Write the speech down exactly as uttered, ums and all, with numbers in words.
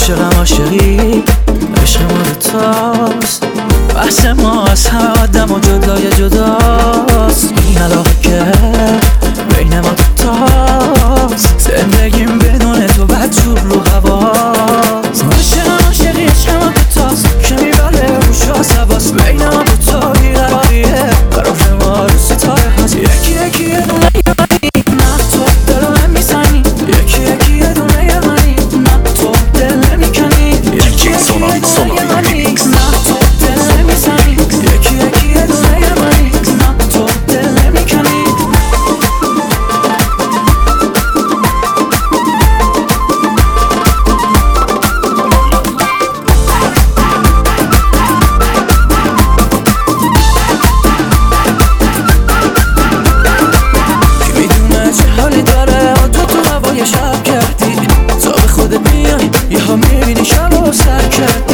عاشقم عاشقی عشق ما دوتاست، بحث ما از همه آدم و جدای جداست. این علاقه که بین ما دوتاست، زندگیم بدون تو بدجور رو هواست. عاشقم عاشقی عشق ما دوتاست که میبره روش حسواست. بین ما دوتا بیقراریه قرار ما رو ستاره هست. یکی یکی یه دونه یه منی، نه تو دل من میزنی. یکی یکی یه دونه یه منی، نه تو دل نمیکنی. یکی یکی یه دونه یه منی، نه تو دل نمیزنی. یکی یکی یه دونه یه منی، نه تو دل نمیکنی. کی میدونه چه حالی داره و تو تو هوای شب کردی. تا به خودت میای یه ها میبینی شب و سر کردی.